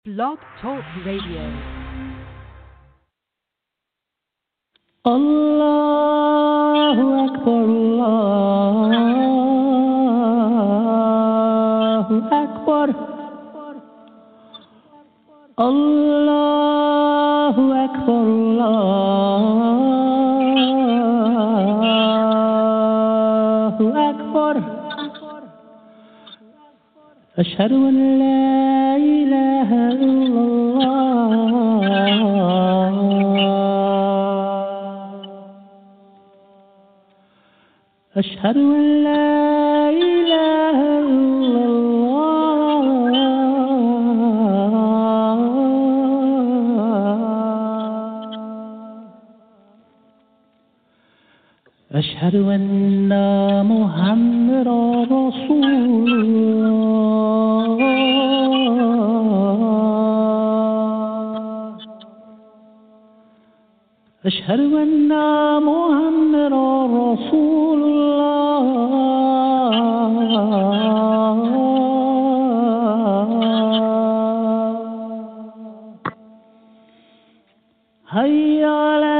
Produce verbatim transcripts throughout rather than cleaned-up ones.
Blog Talk Radio. Allahu Akbar, Allahu Akbar, Allahu Akbar, Allahu Akbar. Ashhadu an la ilaha illallah. أشهد أن لا إله إلا الله. أشهد أن محمدا رسول الله. أشهد أن محمدا رسول حي على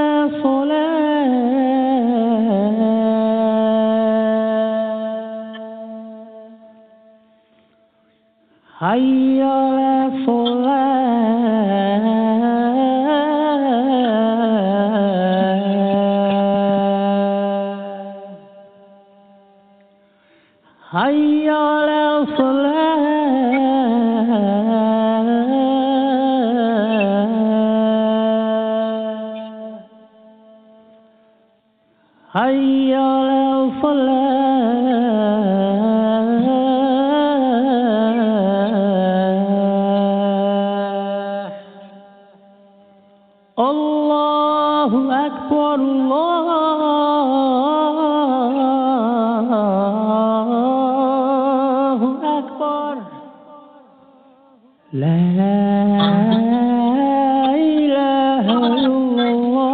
الصلاة، حي على الصلاة، حي على الصلاة، حي على الفلاح. الله أكبر، الله أكبر. لا إله إلا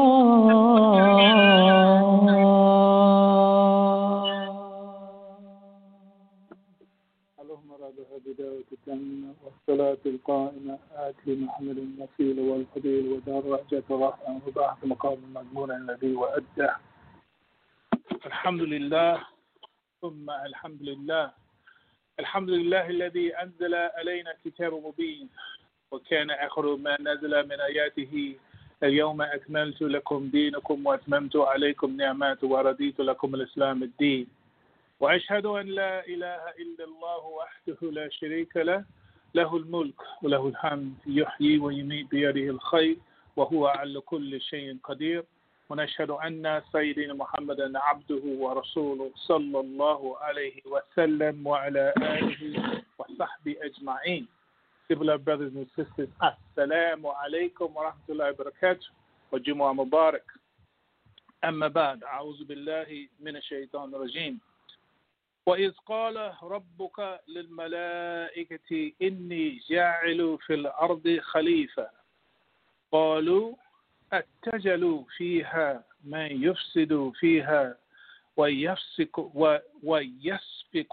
اللهم ربها بداية التامة والصلاة القائمة آت محمد الوسيل والفضيل ودرجة رفعه وبعث مقام المضمون الذي وأده. الحمد لله ثم الحمد لله. الحمد لله الذي أنزل علينا كتاب مبين وكان آخر ما نزل من آياته اليوم أكملت لكم دينكم وأتممت عليكم نعمتي ورضيت لكم الإسلام الدين. وأشهد أن لا إله إلا الله وحده لا شريك له، له الملك وله الحمد، يحيي ويميت بيده الخير وهو على كل شيء قدير. ونشهد أن سيدنا محمدا عبده ورسوله صلى الله عليه وسلم وعلى آله وصحبه أجمعين. Similar brothers and sisters, Assalamu alaikum wa rahmatullahi wa barakatuh wa Jumu'ah Mubarak. أما بعد، أعوذ بالله من الشيطان الرجيم. وإذ قال ربك للملائكة إني جاعل في الأرض خليفة قالوا أتجعل فيها من يفسد فيها ويفسق ويسفك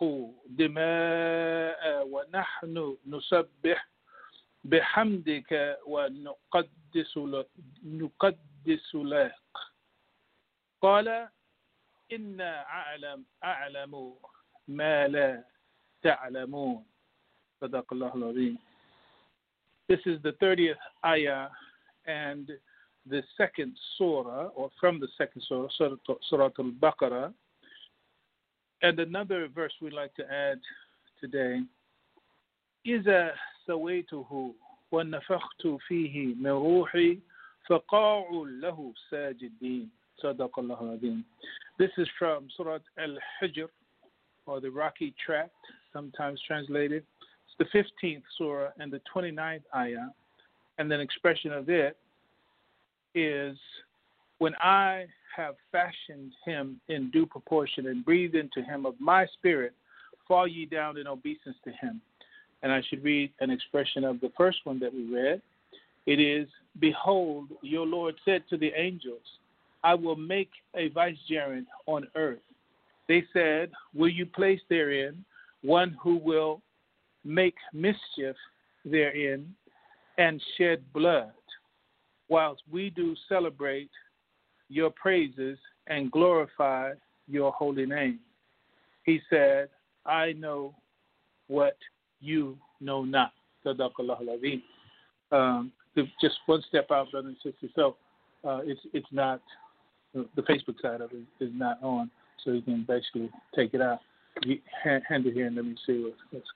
دماء ونحن نسبح بحمدك ونقدس نقدس لك قال إنا أعلم أعلم ما لا تعلمون. صدق الله العظيم. This is the thirtieth ayah and the second surah, or from the second surah, Surah Al-Baqarah. And another verse we'd like to add today. إِذَا سَوَيْتُهُ وَنَفَخْتُ فِيهِ مِنْ رُوحِي فَقَاعُوا لَهُ سَاجِدِينَ. صدق الله العظيم. This is from Surah Al-Hijr, or the Rocky Tract, sometimes translated. It's the fifteenth surah and the twenty-ninth ayah. And an expression of it is, when I have fashioned him in due proportion and breathed into him of my spirit, fall ye down in obeisance to him. And I should read an expression of the first one that we read. It is, behold, your Lord said to the angels, I will make a vicegerent on earth. They said, will you place therein one who will make mischief therein? and shed blood, whilst we do celebrate your praises and glorify your holy name. He said, I know what you know not. Sadaqallahu al-Azim. Um, just one step out, brother and sister. So uh, it's it's not, the Facebook side of it is not on, so you can basically take it out. You, hand, hand it here and let me see what, what's.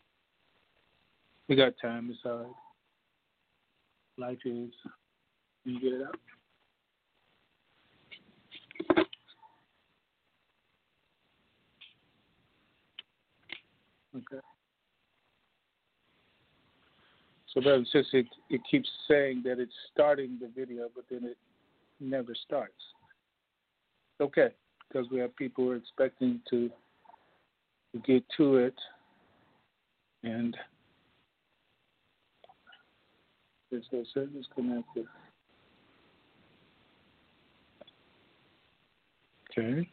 We got time, it's all right. Life is, can you get it out? Okay. So, brother and sister, it, it keeps saying that it's starting the video, but then it never starts. Okay, because we have people who are expecting to, to get to it, and it says service connected. Okay.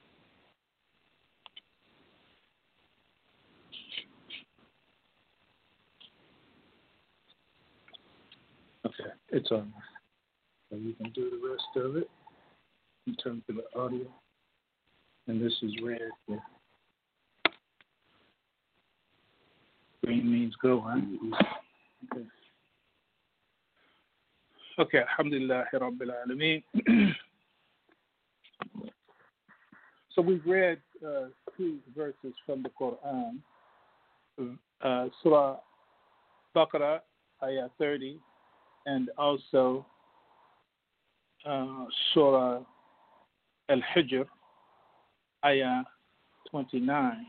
Okay, it's on. So you can do the rest of it in terms of the audio. And this is red here. Green means go, huh? Okay. Okay, alhamdulillah, rabbil alameen. So we've read uh, two verses from the Quran. Uh, Surah Baqarah, ayah thirty, and also uh, Surah Al-Hijr, ayah twenty-nine.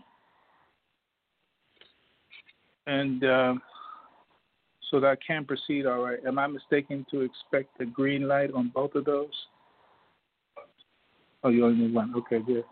And uh, so that I can proceed, all right. Am I mistaken to expect a green light on both of those? Oh, you only need one. Okay, good.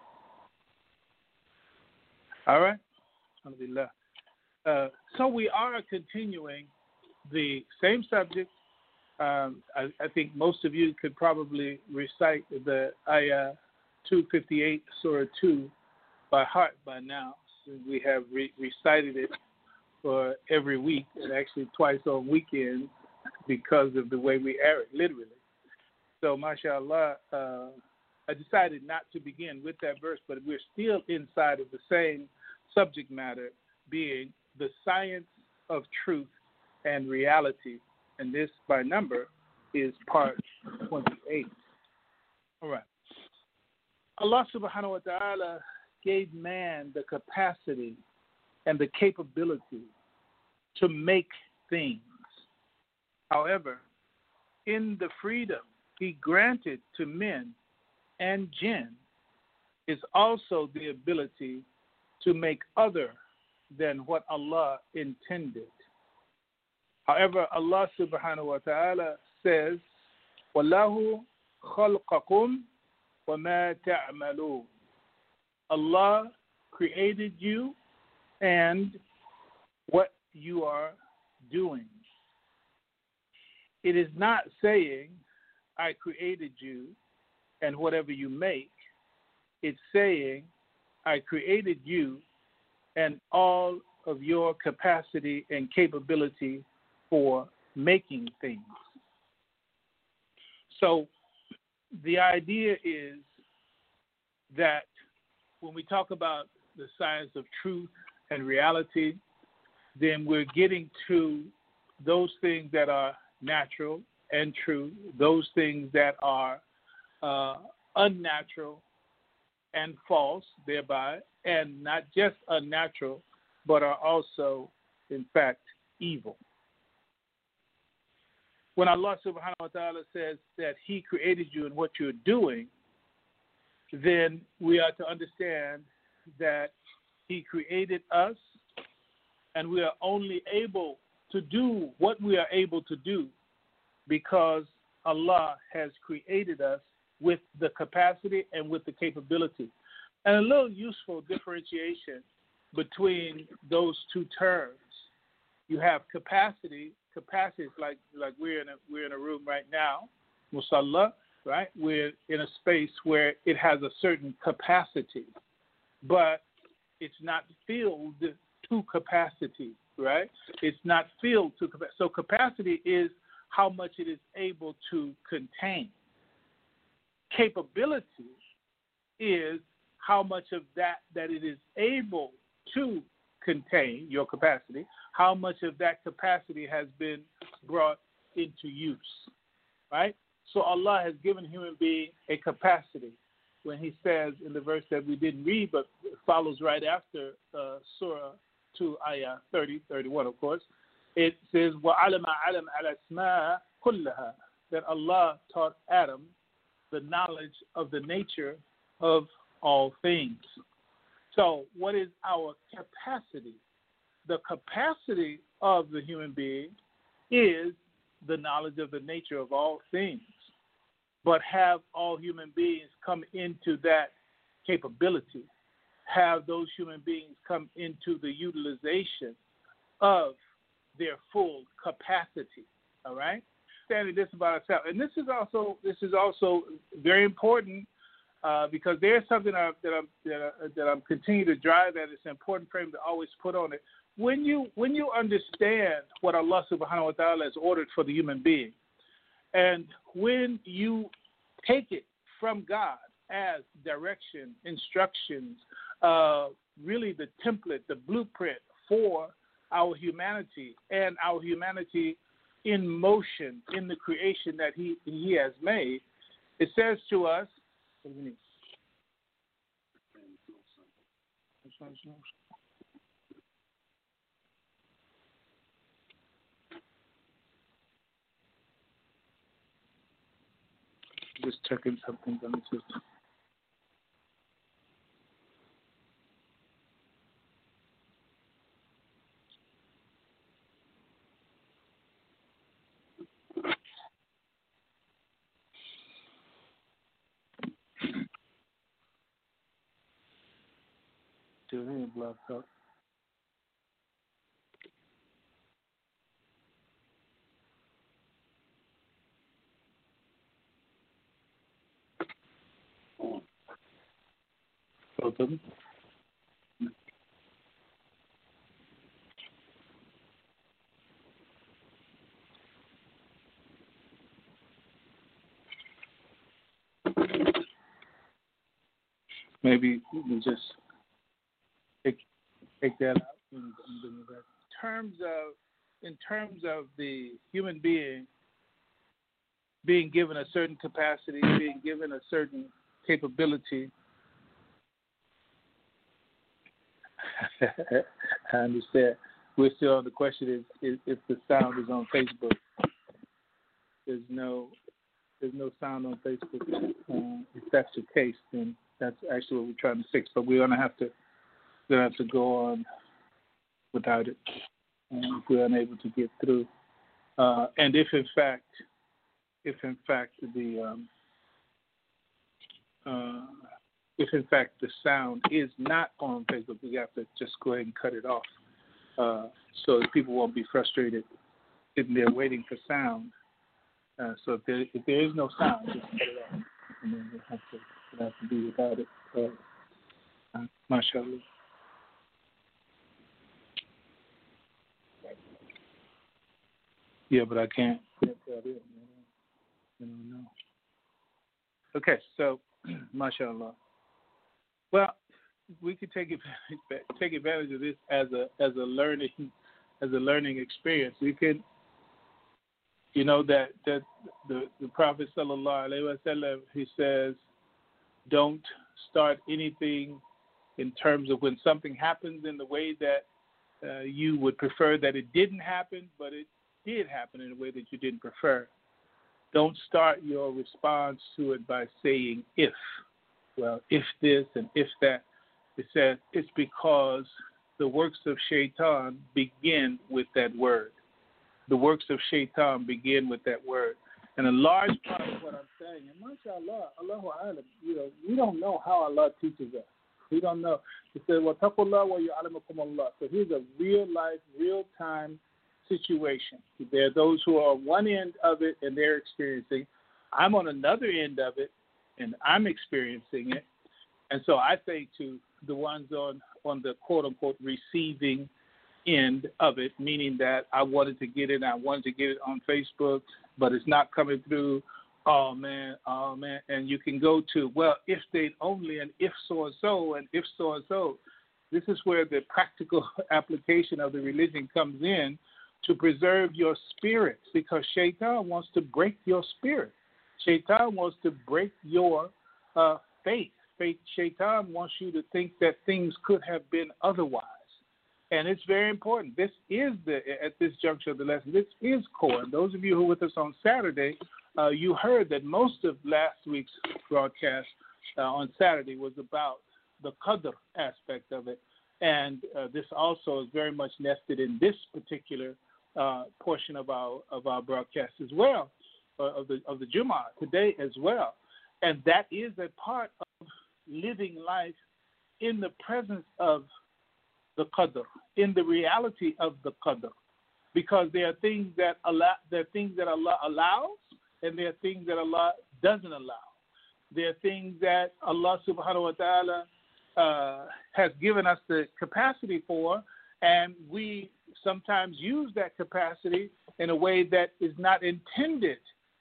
All right. Alhamdulillah. Uh, so we are continuing the same subject. Um, I, I think most of you could probably recite the ayah two fifty-eight, Surah two, by heart by now. So we have re- recited it for every week, and actually twice on weekends because of the way we air it, literally. So, mashallah, uh, I decided not to begin with that verse, but we're still inside of the same subject matter, being the science of truth and reality. And this, by number, is part twenty-eight. All right. Allah subhanahu wa ta'ala gave man the capacity and the capability to make things. However, in the freedom he granted to men and jinn is also the ability to make other than what Allah intended. However, Allah subhanahu wa ta'ala says, وَاللَّهُ خَلْقَكُمْ وَمَا تَعْمَلُونَ. Allah created you and what you are doing. It is not saying, I created you and whatever you make. It's saying, I created you and all of your capacity and capability for making things. So the idea is that when we talk about the science of truth and reality, then we're getting to those things that are natural and true, those things that are uh, unnatural and false thereby, and not just unnatural, but are also, in fact, evil. When Allah subhanahu wa ta'ala says that He created you and what you're doing, then we are to understand that He created us and we are only able to do what we are able to do because Allah has created us with the capacity and with the capability. And a little useful differentiation between those two terms. You have capacity. Capacity is like like we're in a we're in a room right now, musalla, right? We're in a space where it has a certain capacity, but it's not filled to capacity, right? It's not filled to capacity. So capacity is how much it is able to contain. Capability is how much of that that it is able to contain, your capacity, how much of that capacity has been brought into use, right? So Allah has given human being a capacity. When he says in the verse that we didn't read, but follows right after uh, Surah two, Ayah thirty, thirty-one, of course, it says, وَعَلَمَ عَلَمْ عَلَى اسْمَاءَ كُلَّهَا, that Allah taught Adam the knowledge of the nature of all things. So what is our capacity? The capacity of the human being is the knowledge of the nature of all things. But have all human beings come into that capability? Have those human beings come into the utilization of their full capacity? All right? Understanding this about ourselves. And this is also this is also very important uh, because there's something I, that I'm that, I, that I'm continuing to drive at. It's an important frame to always put on it. When you when you understand what Allah subhanahu wa ta'ala has ordered for the human being, and when you take it from God as direction, instructions, uh, really the template, the blueprint for our humanity and our humanity in motion in the creation that He He has made, it says to us, what do we need? Just checking something on the system. Still here, blocked up. Both of them. Maybe we can just take take that out and, and bring it back. In terms of in terms of the human being being given a certain capacity, being given a certain capability. I understand. We're still on the question is, is if the sound is on Facebook. There's no there's no sound on Facebook. Uh, if that's the case, then that's actually what we're trying to fix. But we're gonna have to we're gonna have to go on without it uh, if we're unable to get through. Uh, and if in fact if in fact the um, uh, if in fact the sound is not on Facebook, we have to just go ahead and cut it off, uh, so that people won't be frustrated sitting there waiting for sound. Uh, so if there, if there is no sound, just cut it off, and then we'll have to, we'll have to be without it. Uh, uh, mashallah. Yeah, but I can't. can't tell them. I don't know. Okay, so mashallah. Well, we could take advantage, take advantage of this as a as a learning as a learning experience. We could, you know, that that the the Prophet sallallahu alaihi wasallam, he says, don't start anything in terms of when something happens in the way that uh, you would prefer that it didn't happen, but it did happen in a way that you didn't prefer. Don't start your response to it by saying if. Well, if this and if that. It says it's because the works of shaitan begin with that word. The works of shaitan begin with that word. And a large part of what I'm saying, and mashallah, Allahu alam, you know, we don't know how Allah teaches us. We don't know. He said, وَاتَّقُوا اللَّهَ وَيُعَلِّمُكُمُ اللَّهُ. So here's a real life, real time situation. There are those who are on one end of it and they're experiencing. I'm on another end of it and I'm experiencing it. And so I say to the ones on, on the quote unquote receiving end of it, meaning that I wanted to get it, I wanted to get it on Facebook, but it's not coming through. Oh man, oh man, and you can go to, well, if they only, and if so and so, and if so and so. This is where the practical application of the religion comes in to preserve your spirit, because Shaitan wants to break your spirit. Shaitan wants to break your uh, faith. faith. Shaitan wants you to think that things could have been otherwise. And it's very important. This is the, at this juncture of the lesson, this is core. And those of you who were with us on Saturday, uh, you heard that most of last week's broadcast uh, on Saturday was about the qadr aspect of it. And uh, this also is very much nested in this particular uh, portion of our of our broadcast as well, uh, of the of the Jummah today as well. And that is a part of living life in the presence of the qadr, in the reality of the qadr, because there are things that Allah, there are things that Allah allows, and there are things that Allah doesn't allow. There are things that Allah subhanahu wa ta'ala uh, has given us the capacity for, and we sometimes use that capacity in a way that is not intended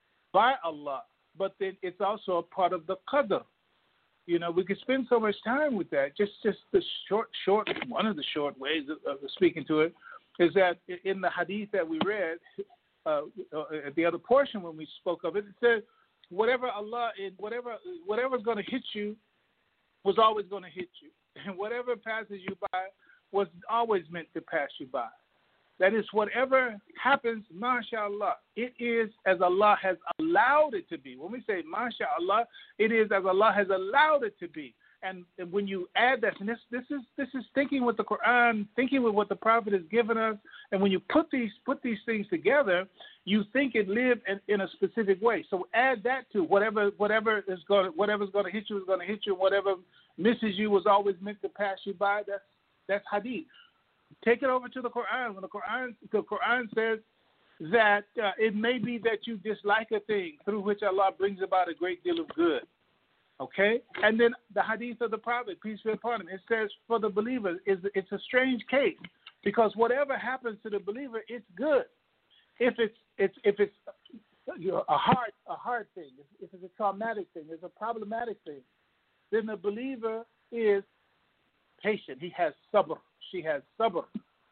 by Allah, but then it's also a part of the qadr. You know, we could spend so much time with that. Just, just the short, short, one of the short ways of, of speaking to it is that in the hadith that we read, uh, at the other portion when we spoke of it, it said, whatever Allah, whatever, whatever's going to hit you was always going to hit you. And whatever passes you by was always meant to pass you by. That is, whatever happens, mashallah, it is as Allah has allowed it to be. When we say mashallah, it is as Allah has allowed it to be. And, and when you add that, and this, this is this is thinking with the Quran, thinking with what the Prophet has given us, and when you put these put these things together, you think and live in, in a specific way. So add that to whatever whatever is going whatever's going to hit you is going to hit you. Whatever misses you was always meant to pass you by. That's that's hadith. Take it over to the Quran. When the Quran the Quran says that uh, it may be that you dislike a thing through which Allah brings about a great deal of good. Okay? And then the hadith of the Prophet, peace be upon him, it says for the believer, it's a strange case, because whatever happens to the believer, it's good. If it's it's if it's you know, a hard a hard thing, if it's a traumatic thing, it's a problematic thing, then the believer is patient. He has sabr. She has sabr.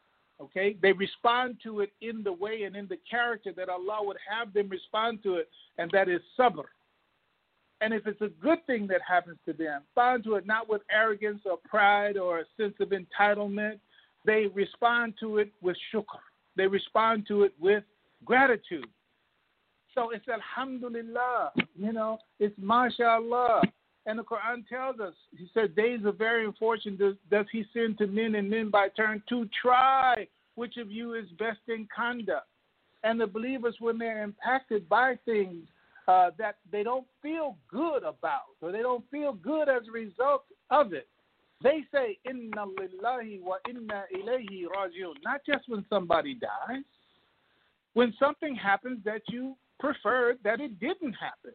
Okay? They respond to it in the way and in the character that Allah would have them respond to it, and that is sabr. And if it's a good thing that happens to them, respond to it not with arrogance or pride or a sense of entitlement. They respond to it with shukr. They respond to it with gratitude. So it's alhamdulillah, you know, it's mashallah. And the Quran tells us, he said, days of varying fortune does, does he send to men and men by turn to try which of you is best in conduct. And the believers, when they're impacted by things uh, that they don't feel good about, or they don't feel good as a result of it, they say, inna lillahi wa inna ilayhi raji'un. Not just when somebody dies, when something happens that you preferred that it didn't happen.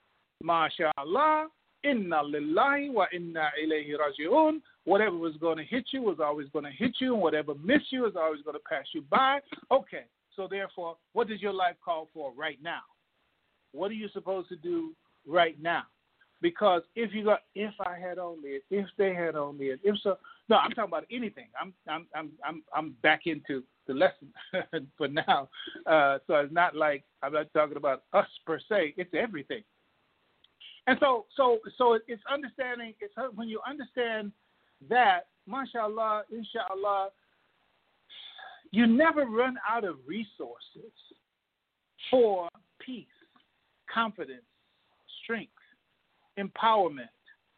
MashaAllah, inna lillahi wa inna ilayhi raji'un. Whatever was going to hit you was always going to hit you, and whatever missed you is always going to pass you by. Okay, so therefore, what does your life call for right now? What are you supposed to do right now? Because if you got, if I had only it, if they had only it, if so, no, I'm talking about anything. I'm, I'm, I'm, I'm, I'm back into the lesson for now. Uh, so it's not like I'm not talking about us per se. It's everything. And so, so, so it's understanding. It's when you understand that, mashallah, inshallah, you never run out of resources for peace, confidence, strength, empowerment,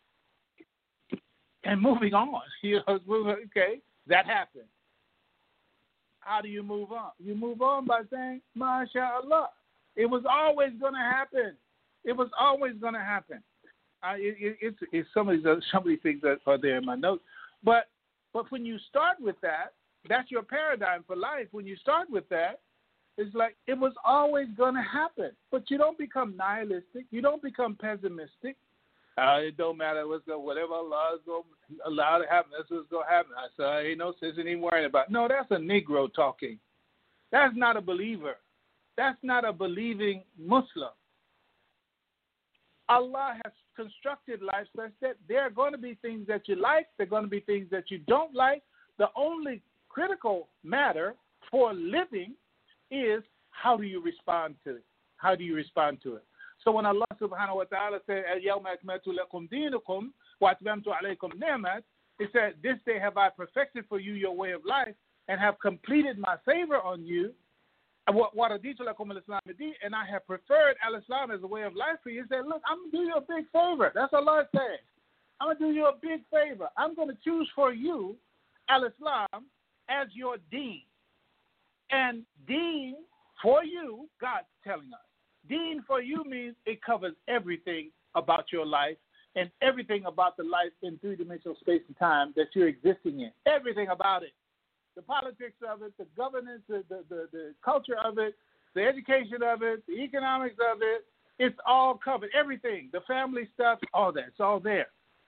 and moving on. You know, okay, that happened. How do you move on? You move on by saying, MashaAllah. It was always going to happen. It was always going to happen. I, it, it's, it's some of these other, some of these things that are there in my notes. But but when you start with that, that's your paradigm for life. When you start with that, it's like it was always going to happen. But you don't become nihilistic. You don't become pessimistic. Uh, it don't matter what's going, whatever Allah is going to allow to happen, that's what's going to happen. I said, uh, ain't no sense in even worrying about it. No, that's a Negro talking. That's not a believer. That's not a believing Muslim. Allah has constructed life such that there are going to be things that you like, there are going to be things that you don't like. The only critical matter for living is how do you respond to it? How do you respond to it? So when Allah subhanahu wa ta'ala said, الْيَوْمَ أَكْمَلْتُ لَكُمْ دِينُكُمْ وَأَتْمَمْتُ عَلَيْكُمْ نِعْمَةً, He said, this day have I perfected for you your way of life and have completed my favor on you. وَرَضِيتُ لَكُمُ الْإِسْلَامَ دِينًا, and I have preferred al-Islam as a way of life for you. He said, look, I'm going to do you a big favor. That's what Allah said. I'm going to do you a big favor. I'm going to choose for you al-Islam as your deen. And deen for you, God's telling us, deen for you means it covers everything about your life and everything about the life in three-dimensional space and time that you're existing in. Everything about it. The politics of it, the governance, the, the, the, the culture of it, the education of it, the economics of it, it's all covered. Everything, the family stuff, all that. It's all there.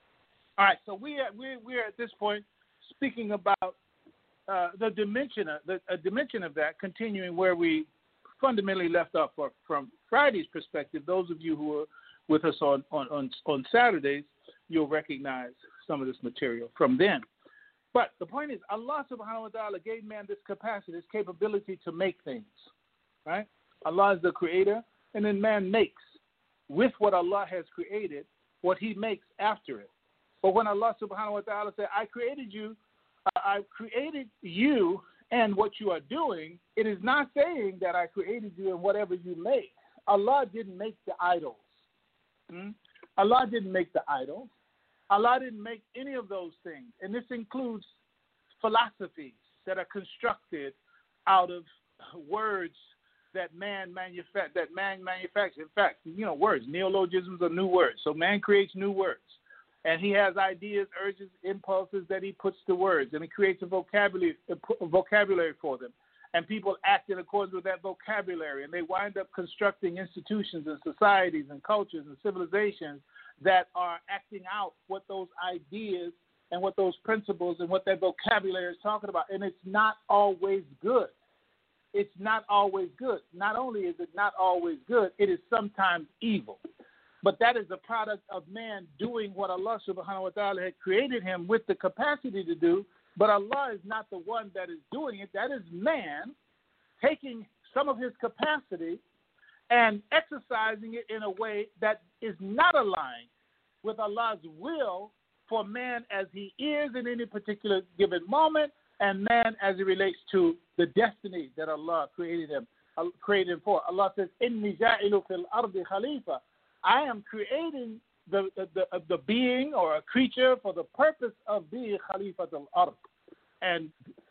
All right, so we are, we, we are at this point speaking about uh, the dimension of, the, a dimension of that, continuing where we fundamentally left off for, from Friday's perspective. Those of you who are with us on, on, on, on Saturdays, you'll recognize some of this material from then. But the point is, Allah subhanahu wa ta'ala gave man this capacity, this capability to make things, right? Allah is the creator, and then man makes with what Allah has created what he makes after it. But when Allah subhanahu wa ta'ala said, I created you, uh, I created you and what you are doing, it is not saying that I created you and whatever you make. Allah didn't make the idols. Hmm? Allah didn't make the idols. Allah didn't make any of those things, and this includes philosophies that are constructed out of words that man manufa- that man manufactures. In fact, you know, words, neologisms are new words. So man creates new words, and he has ideas, urges, impulses that he puts to words, and he creates a vocabulary, a vocabulary for them. And people act in accordance with that vocabulary, and they wind up constructing institutions and societies and cultures and civilizations that are acting out what those ideas and what those principles and what that vocabulary is talking about. And it's not always good. It's not always good. Not only is it not always good, it is sometimes evil. But that is a product of man doing what Allah subhanahu wa ta'ala had created him with the capacity to do. But Allah is not the one that is doing it. That is man taking some of his capacity and exercising it in a way that is not aligned with Allah's will for man as he is in any particular given moment, and man as it relates to the destiny that Allah created him, uh, created him for. Allah says, "Inni ja'ilu fil ardi khalifa." I am creating the the, the the being or a creature for the purpose of being khalifatul ard. And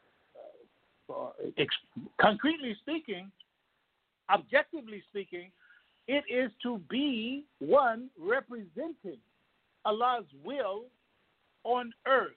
uh, ex- concretely speaking, objectively speaking, it is to be one representing Allah's will on earth,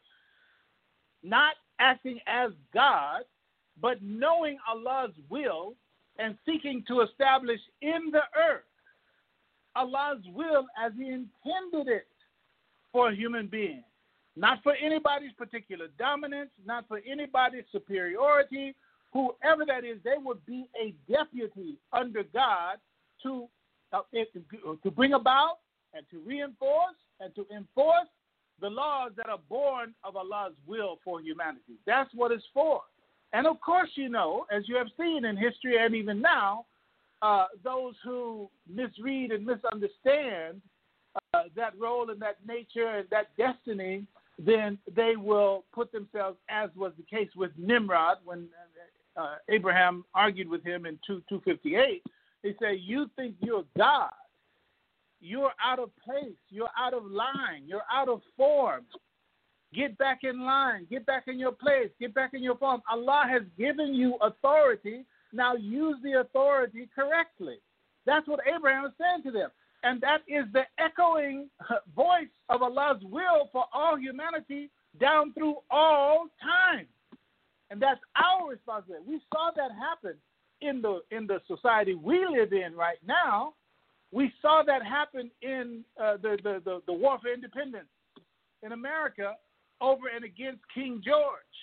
not acting as God, but knowing Allah's will and seeking to establish in the earth Allah's will as he intended it for a human being. Not for anybody's particular dominance, not for anybody's superiority. Whoever that is, they would be a deputy under God to uh, to bring about and to reinforce and to enforce the laws that are born of Allah's will for humanity. That's what it's for. And of course, you know, as you have seen in history and even now, uh, those who misread and misunderstand uh, that role and that nature and that destiny, then they will put themselves, as was the case with Nimrod when uh, Abraham argued with him in two fifty-eight. They say, you think you're God. You're out of place. You're out of line. You're out of form. Get back in line. Get back in your place. Get back in your form. Allah has given you authority. Now use the authority correctly. That's what Abraham is saying to them. And that is the echoing voice of Allah's will for all humanity down through all time. And that's our responsibility. We saw that happen in the in the society we live in right now, We saw that happen in uh, the, the, the, the War for Independence in America over and against King George.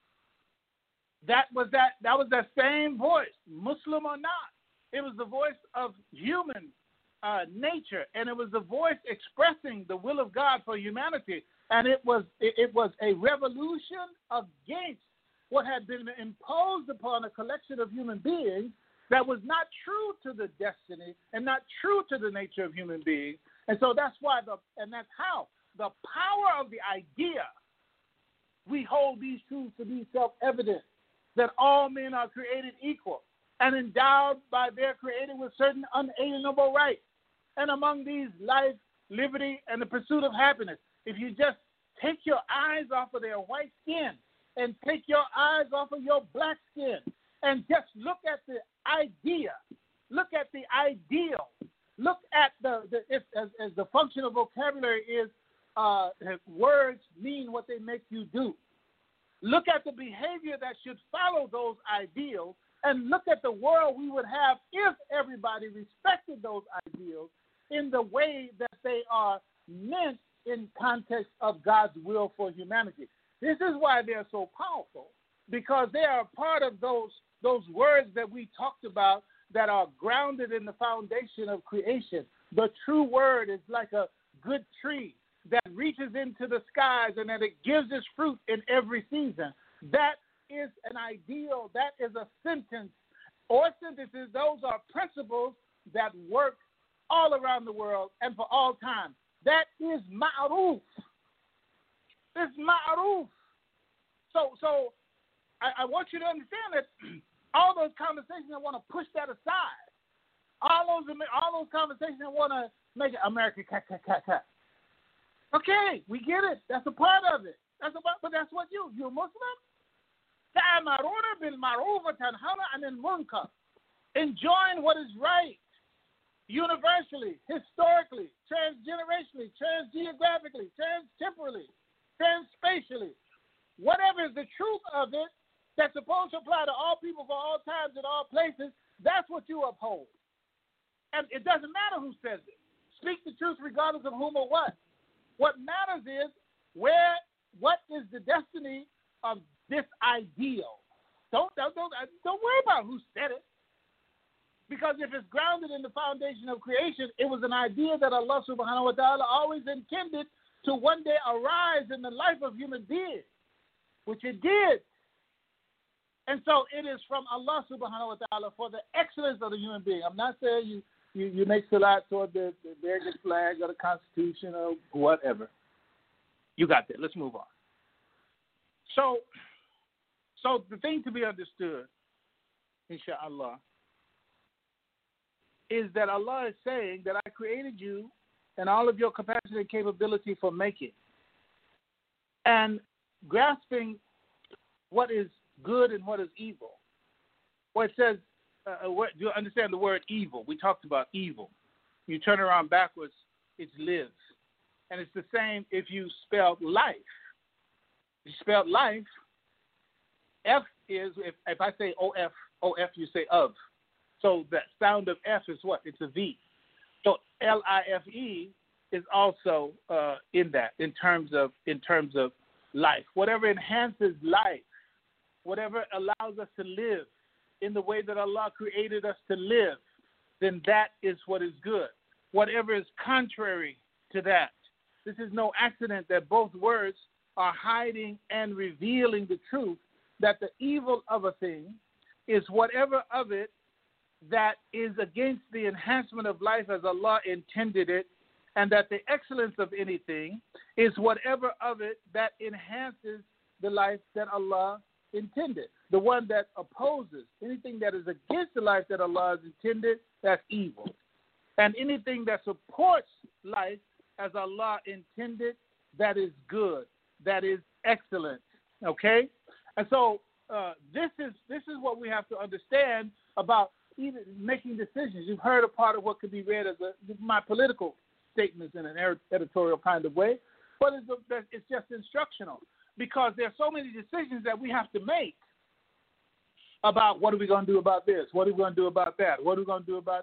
That was that, that was that same voice, Muslim or not. It was the voice of human uh, nature, and it was the voice expressing the will of God for humanity. And it was it, it was a revolution against what had been imposed upon a collection of human beings that was not true to the destiny and not true to the nature of human beings. And so that's why the and that's how the power of the idea, we hold these truths to be self-evident, that all men are created equal and endowed by their Creator with certain unalienable rights. And among these, life, liberty, and the pursuit of happiness. If you just take your eyes off of their white skin and take your eyes off of your black skin and just look at the idea, look at the ideal, look at the, the if, as, as the function of vocabulary is uh, words mean what they make you do. Look at the behavior that should follow those ideals, and look at the world we would have if everybody respected those ideals in the way that they are meant in context of God's will for humanity. This is why they're so powerful, because they are part of those, those words that we talked about that are grounded in the foundation of creation. The true word is like a good tree that reaches into the skies and that it gives its fruit in every season. That is an ideal. That is a sentence or sentences. Those are principles that work all around the world and for all time. That is ma'ruf. It's ma'ruf. So, so I, I want you to understand that all those conversations that want to push that aside, all those all those conversations that want to make it America cat cat cat cat. Okay, we get it. That's a part of it. That's about, but that's what you, you're a Muslim. تَأْمَرُونَ بِالْمَعْرُوفِ وَتَنْهَوْنَ عَنِ الْمُنكَرِ. Enjoying what is right, universally, historically, transgenerationally, transgeographically, transtemporally, transspatially. Whatever is the truth of it that's supposed to apply to all people for all times and all places, that's what you uphold. And it doesn't matter who says it. Speak the truth regardless of whom or what. What matters is where, what is the destiny of this ideal? Don't, don't, don't, don't worry about who said it. Because if it's grounded in the foundation of creation, it was an idea that Allah subhanahu wa ta'ala always intended to one day arise in the life of human beings, which it did. And so it is from Allah subhanahu wa ta'ala for the excellence of the human being. I'm not saying you You, you make salat toward the, the American flag or the Constitution or whatever. You got that. Let's move on. So, so the thing to be understood, inshallah, is that Allah is saying that I created you and all of your capacity and capability for making. And grasping what is good and what is evil. Well, it says, Uh, what, you understand the word evil. We talked about evil. You turn around backwards, it's live. And it's the same if you spelled life. You spelled life, F is, if, if I say O F, O F, you say of. So the sound of F is what? It's a V. So L I F E is also uh, in that in terms of in terms of life. Whatever enhances life, whatever allows us to live in the way that Allah created us to live, then that is what is good. Whatever is contrary to that, this is no accident that both words are hiding and revealing the truth that the evil of a thing is whatever of it that is against the enhancement of life as Allah intended it, and that the excellence of anything is whatever of it that enhances the life that Allah intended. The one that opposes anything that is against the life that Allah has intended, that's evil. And anything that supports life as Allah intended, that is good, that is excellent. Okay? And so uh, this is this is what we have to understand about even making decisions. You've heard a part of what could be read as a, my political statements in an editorial kind of way, but it's, a, it's just instructional, because there are so many decisions that we have to make about what are we going to do about this, what are we going to do about that, what are we going to do about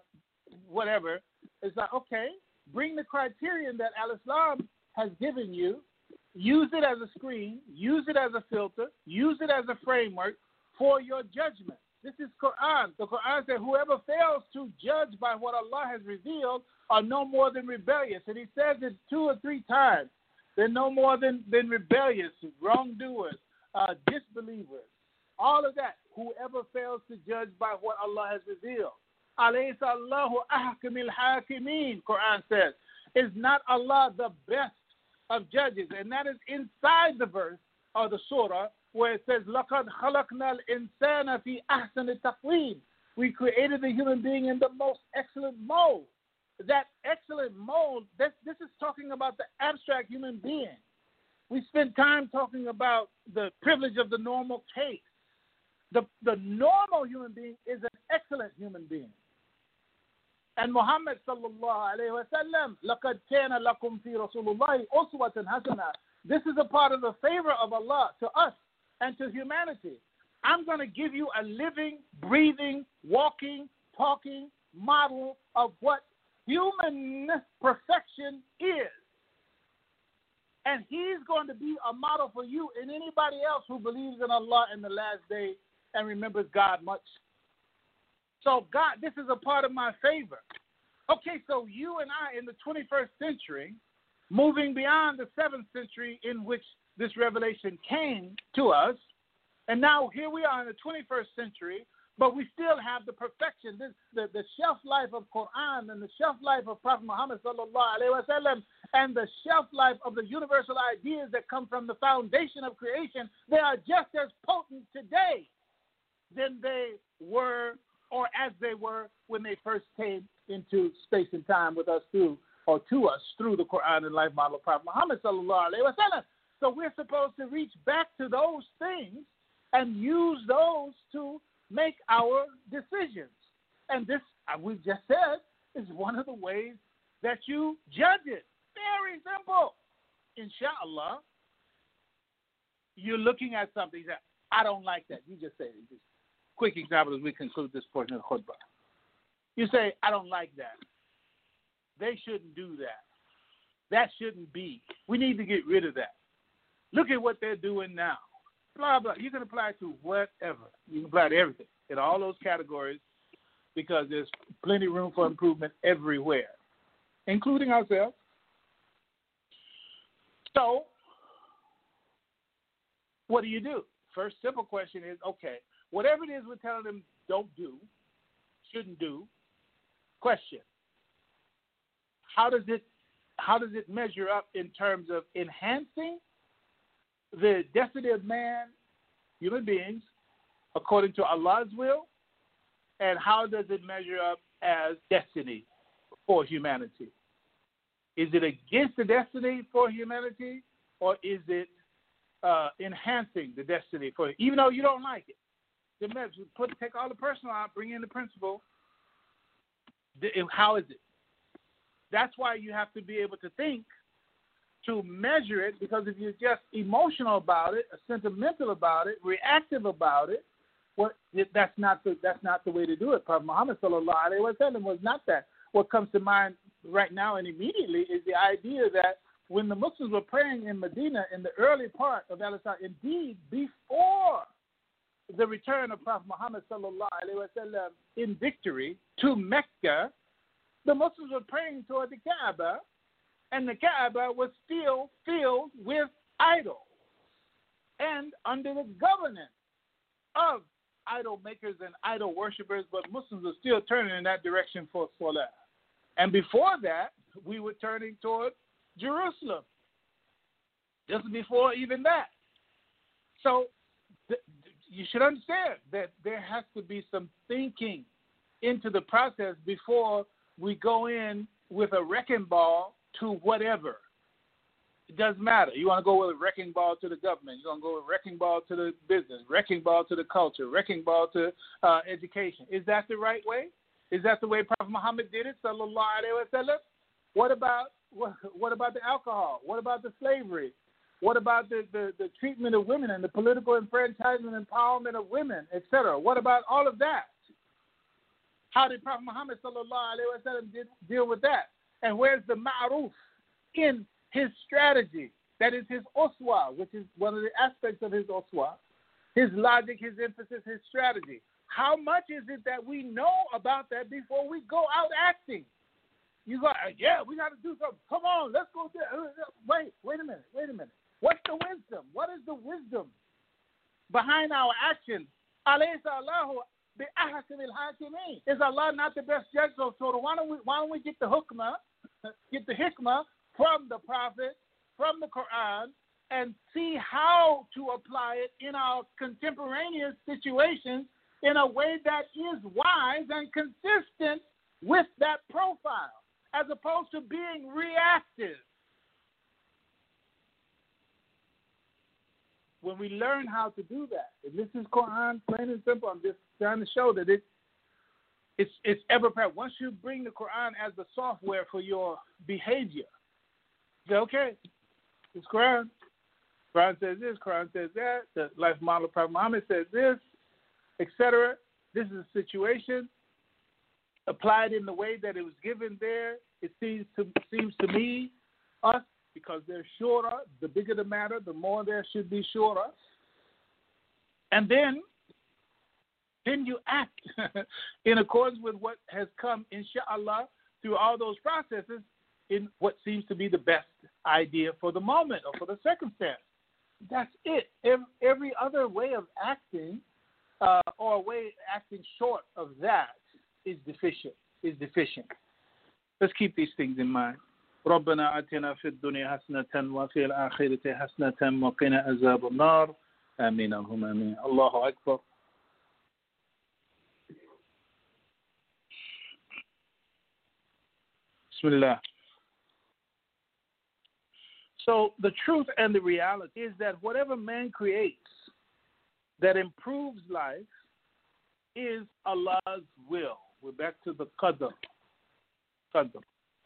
whatever. It's like, okay, bring the criterion that Al-Islam has given you, use it as a screen, use it as a filter, use it as a framework for your judgment. This is Quran. The Quran said, whoever fails to judge by what Allah has revealed are no more than rebellious. And he says it two or three times. They're no more than, than rebellious, wrongdoers, uh, disbelievers. All of that. Whoever fails to judge by what Allah has revealed. Alaysa Allahu ahkamil hakimin, Quran says. Is not Allah the best of judges? And that is inside the verse or the surah where it says, لَقَدْ خَلَقْنَا الْإِنسَانَ فِي أَحْسَنِ تَقْوِيمٍ. We created the human being in the most excellent mode. That excellent mode, this, this is talking about the abstract human being. We spent time talking about the privilege of the normal case. The, the normal human being is an excellent human being. And Muhammad sallallahu alayhi wa sallam, لَقَدْ كَانَ لَكُمْ فِي رَسُولُ اللَّهِ أُسْوَةٌ حَسَنَةٌ. This is a part of the favor of Allah to us and to humanity. I'm going to give you a living, breathing, walking, talking model of what human perfection is. And he's going to be a model for you and anybody else who believes in Allah in the last day and remembers God much. So God, this is a part of my favor. Okay, so you and I in the twenty-first century, moving beyond the seventh century in which this revelation came to us, and now here we are in the twenty-first century, but we still have the perfection, this, the, the shelf life of Quran and the shelf life of Prophet Muhammad sallallahu alaihi wasallam, and the shelf life of the universal ideas that come from the foundation of creation. They are just as potent today than they were or as they were when they first came into space and time with us through, or to us through the Quran and life model of Prophet Muhammad sallallahu alaihi wasallam. So we're supposed to reach back to those things and use those to make our decisions. And this, we just said, is one of the ways that you judge it. Very simple. Inshallah, you're looking at something that I don't like that. You just say it. Just quick example as we conclude this portion of the khutbah. You say, I don't like that. They shouldn't do that. That shouldn't be. We need to get rid of that. Look at what they're doing now. Blah, blah. You can apply it to whatever. You can apply it to everything in all those categories because there's plenty of room for improvement everywhere, including ourselves. So, what do you do? First simple question is, okay, whatever it is we're telling them don't do, shouldn't do, question, how does it how does it measure up in terms of enhancing the destiny of man, human beings, according to Allah's will, and how does it measure up as destiny for humanity? Is it against the destiny for humanity, or is it uh, enhancing the destiny for, even though you don't like it? The measure, put take all the personal out, bring in the principle. The, how is it? That's why you have to be able to think to measure it, because if you're just emotional about it, sentimental about it, reactive about it, well, it, that's not the that's not the way to do it. Prophet Muhammad sallallahu alaihi wasallam was not that. What comes to mind right now and immediately is the idea that when the Muslims were praying in Medina in the early part of Al-Islam, indeed before the return of Prophet Muhammad sallallahu alaihi wasallam in victory to Mecca, the Muslims were praying toward the Kaaba, and the Kaaba was still filled with idols and under the governance of idol makers and idol worshippers, but Muslims are still turning in that direction for Salah. And before that, we were turning toward Jerusalem, just before even that. So th- you should understand that there has to be some thinking into the process before we go in with a wrecking ball to whatever. It doesn't matter. You want to go with a wrecking ball to the government. You want to go with a wrecking ball to the business, wrecking ball to the culture, wrecking ball to uh, education. Is that the right way? Is that the way Prophet Muhammad did it, sallallahu alaihi wasallam? What about what, what about the alcohol? What about the slavery? What about the, the, the treatment of women and the political enfranchisement and empowerment of women, et cetera? What about all of that? How did Prophet Muhammad sallallahu alaihi wasallam did, deal with that? And where's the ma'ruf in his strategy? That is his uswa, which is one of the aspects of his uswa. His logic, his emphasis, his strategy. How much is it that we know about that before we go out acting? You go, yeah, we got to do something. Come on, let's go there. Wait, wait a minute, wait a minute. What's the wisdom? What is the wisdom behind our actions? Alaysa Allahu bi ahkamil hakimin. Is Allah not the best judge? So, so why don't we why don't we get the hukmah, get the hikmah from the Prophet, from the Quran, and see how to apply it in our contemporaneous situations in a way that is wise and consistent with that profile, as opposed to being reactive. When we learn how to do that, and this is Quran, plain and simple, I'm just trying to show that it, it's, it's ever present. Once you bring the Quran as the software for your behavior, you say, okay, it's Quran. Quran says this, Quran says that, the life model of Prophet Muhammad says this, et cetera. This is a situation applied in the way that it was given there. It seems to seems to me, us, because they're shorter, the bigger the matter, the more there should be shorter. And then, then you act in accordance with what has come, inshallah, through all those processes in what seems to be the best idea for the moment or for the circumstance. That's it. Every, every other way of acting uh, or a way acting short of that is deficient. Is deficient. Let's keep these things in mind. ربنا آتنا في الدنيا حسنة وفي الآخرة حسنة وقنا عذاب النار آمين اللهم آمين الله أكبر. Bismillah. So the truth and the reality is that whatever man creates that improves life is Allah's will. We're back to the qadr. Qadr.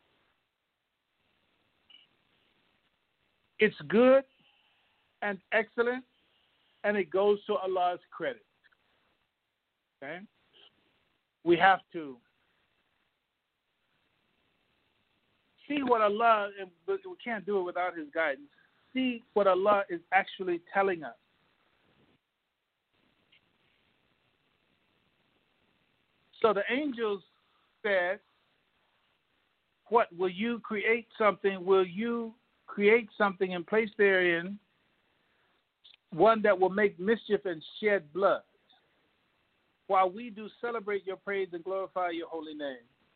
It's good and excellent, and it goes to Allah's credit. Okay? We have to see what Allah, we can't do it without His guidance, see what Allah is actually telling us. So the angels said, what, will you create something, will you create something and place therein one that will make mischief and shed blood, while we do celebrate your praise and glorify your holy name?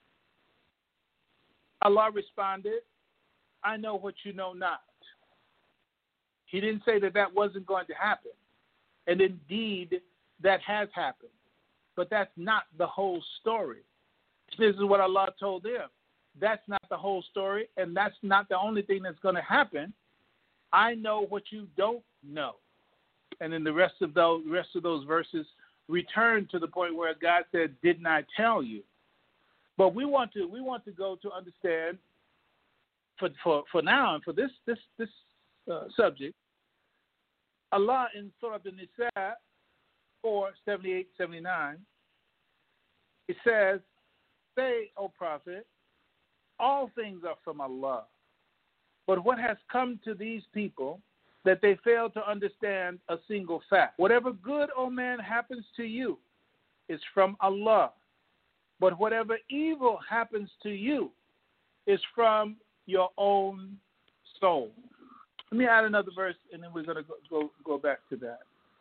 Allah responded, I know what you know not. He didn't say that that wasn't going to happen. And indeed, that has happened. But that's not the whole story. This is what Allah told them. That's not the whole story, and that's not the only thing that's going to happen. I know what you don't know. And then the rest of those rest of those verses return to the point where God said, didn't I tell you? But we want to we want to go to understand for for, for now and for this this this uh, subject, Allah in Surah An-Nisa four seventy-eight seventy-nine, it says, say, O Prophet, all things are from Allah. But what has come to these people that they fail to understand a single fact? Whatever good, O man, happens to you is from Allah. But whatever evil happens to you is from your own soul. Let me add another verse, and then we're going to go, go, go back to that.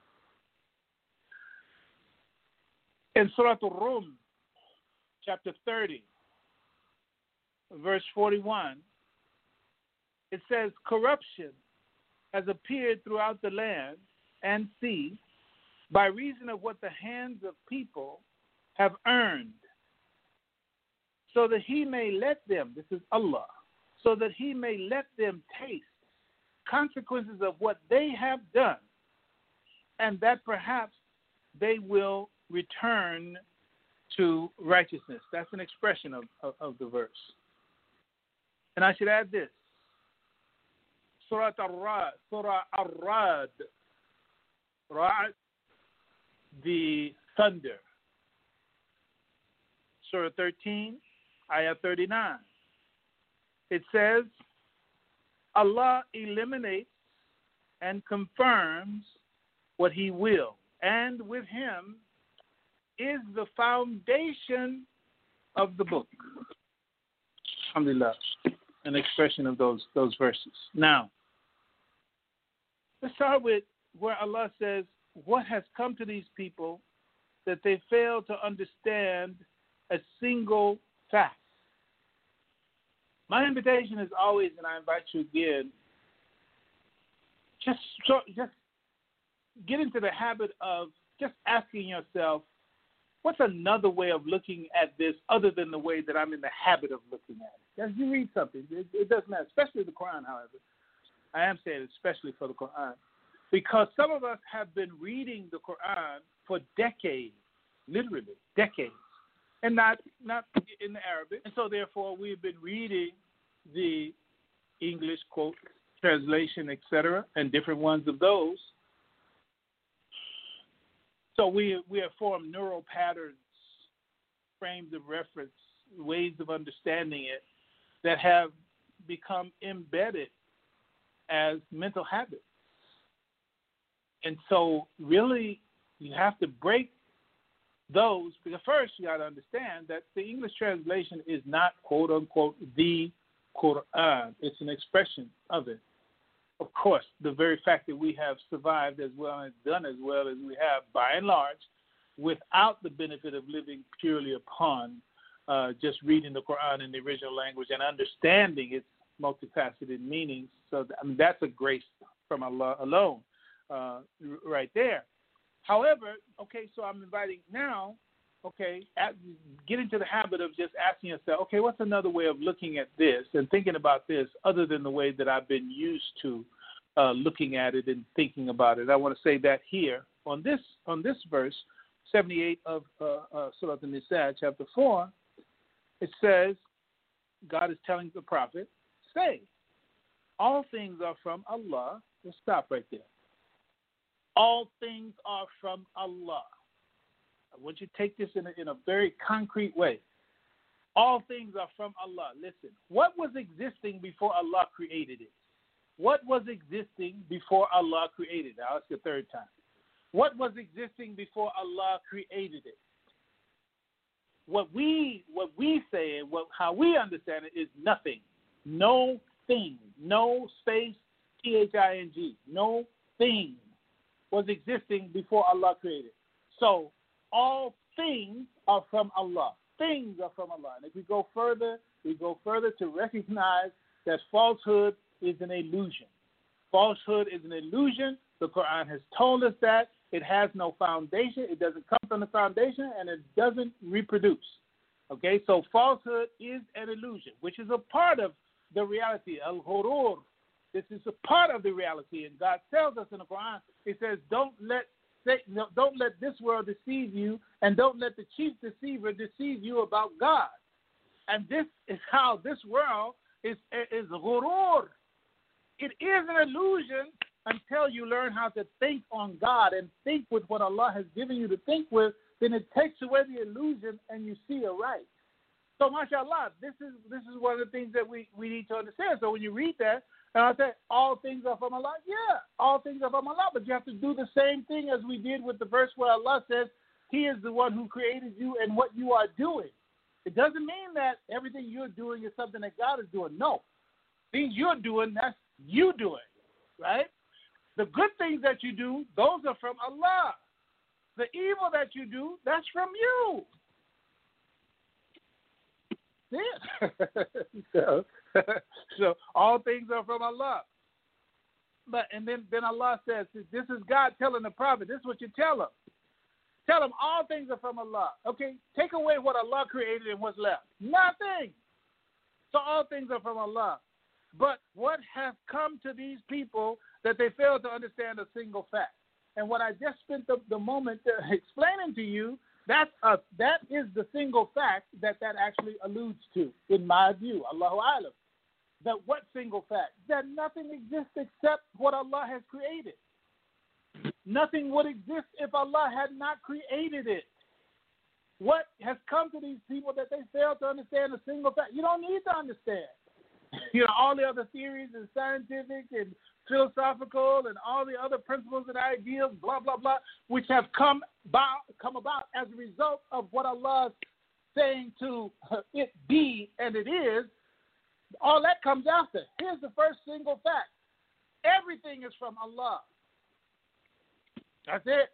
In Surah Al-Rum, chapter thirty, verse forty-one, it says, corruption has appeared throughout the land and sea by reason of what the hands of people have earned, so that he may let them, this is Allah, so that he may let them taste consequences of what they have done, and that perhaps they will return to righteousness. That's an expression of, of, of the verse. And I should add this. Surah Ar-Ra'd, Surah Ar-Ra'd, Ra'd, the thunder. Surah thirteen, Ayah thirty-nine. It says, Allah eliminates and confirms what He will, and with Him is the foundation of the book. Alhamdulillah, an expression of those those verses. Now, let's start with where Allah says, what has come to these people that they fail to understand a single fact. My invitation is always, and I invite you again, just just get into the habit of just asking yourself, what's another way of looking at this other than the way that I'm in the habit of looking at it? As you read something, it, it doesn't matter, especially the Quran, however. I am saying especially for the Quran. Because some of us have been reading the Quran for decades, literally decades, and not not in the Arabic. And so therefore we've been reading the English, quote, translation, et cetera, and different ones of those. So we we have formed neural patterns, frames of reference, ways of understanding it that have become embedded as mental habits. And so really you have to break those, because first you got to understand that the English translation is not, quote unquote, the Quran. It's an expression of it. Of course, the very fact that we have survived as well and done as well as we have, by and large, without the benefit of living purely upon uh, just reading the Quran in the original language and understanding its multifaceted meanings. So, I mean, that's a grace from Allah alone, uh, right there. However, okay, so I'm inviting now, okay, at, get into the habit of just asking yourself, okay, what's another way of looking at this and thinking about this other than the way that I've been used to uh, looking at it and thinking about it? I want to say that here on this on this verse, seventy-eight of uh, uh, Surah An-Nisa, chapter four, it says, God is telling the prophet, say, all things are from Allah. Let's stop right there. All things are from Allah. I want you to take this in a, in a very concrete way. All things are from Allah. Listen, what was existing before Allah created it? What was existing before Allah created it? I'll ask you a third time. What was existing before Allah created it? What we what we say and what how we understand it is nothing. No thing. No space, T H I N G. No thing was existing before Allah created. So all things are from Allah. Things are from Allah. And if we go further, we go further to recognize that falsehood is an illusion. Falsehood is an illusion. The Quran has told us that. It has no foundation. It doesn't come from the foundation, and it doesn't reproduce. Okay, so falsehood is an illusion, which is a part of the reality. Al-Ghurur. This is a part of the reality, and God tells us in the Quran, He says, don't let don't let this world deceive you, and don't let the chief deceiver deceive you about God. And this is how this world is is ghurur. It is an illusion until you learn how to think on God and think with what Allah has given you to think with. Then it takes away the illusion, and you see aright. So, mashallah, this is this is one of the things that we, we need to understand. So when you read that, and I say, all things are from Allah. Yeah, all things are from Allah, but you have to do the same thing as we did with the verse where Allah says He is the one who created you and what you are doing. It doesn't mean that everything you're doing is something that God is doing. No. Things you're doing, that's you doing, right? The good things that you do, those are from Allah. The evil that you do, that's from you. Yeah. so, so all things are from Allah. But and then, then Allah says, this is God telling the prophet, this is what you tell him. Tell him all things are from Allah. Okay, take away what Allah created and what's left. Nothing. So all things are from Allah. But what has come to these people that they fail to understand a single fact? And what I just spent the, the moment explaining to you, that's a, that is the single fact that that actually alludes to, in my view. Allahu Alam. That what single fact? That nothing exists except what Allah has created. Nothing would exist if Allah had not created it. what has come to these people that they fail to understand a single fact. You don't need to understand. You know, all the other theories and scientific and philosophical and all the other principles and ideas, blah, blah, blah, which have come about, come about as a result of what Allah is saying to it be and it is. All that comes after. Here's the first single fact. Everything is from Allah. That's it.